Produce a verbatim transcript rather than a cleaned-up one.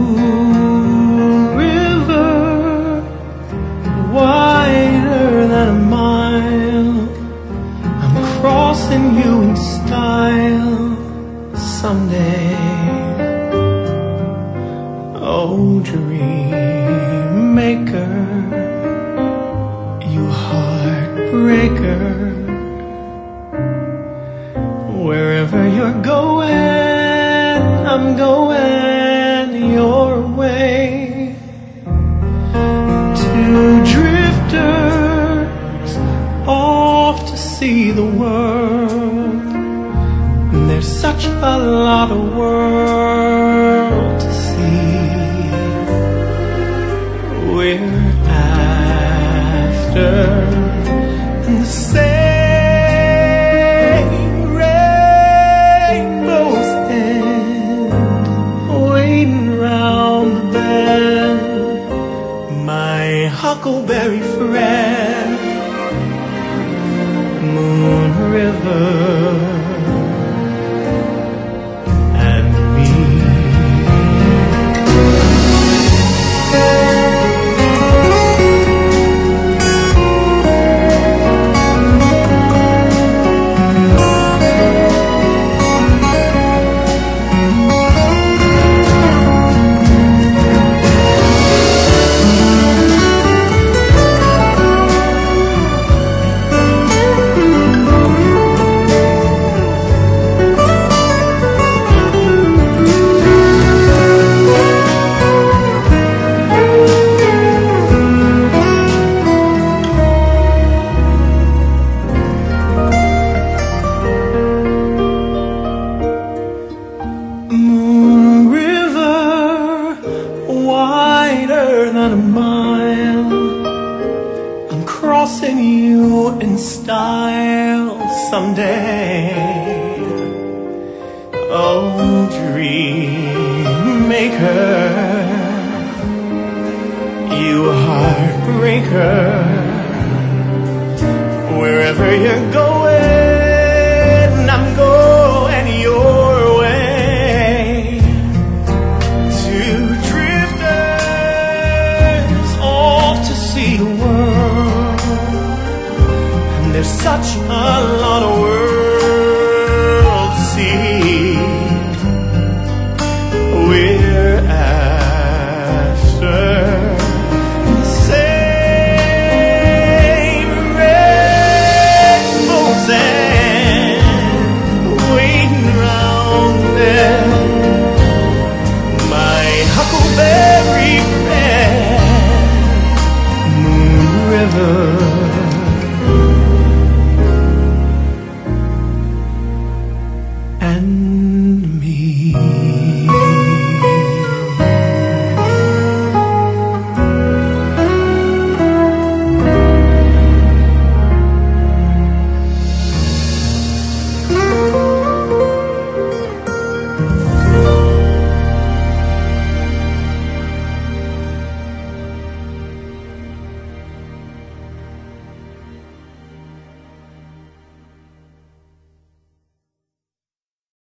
Moon river, wider than a mile, I'm crossing you in style someday. Oh, dream maker, you heartbreaker, wherever you're going, I'm going your way. Two drifters off to see the world, there's such a lot of world to see. We're after the same rainbow's end, waiting round the bend, my huckleberry friend. Moon river and me. Moon river, wider than a mile, I'm crossing you in style someday. Oh, dream maker, you heartbreaker, wherever you're going, I'm going your way. Two drifters off to see the world, and there's such a lot of world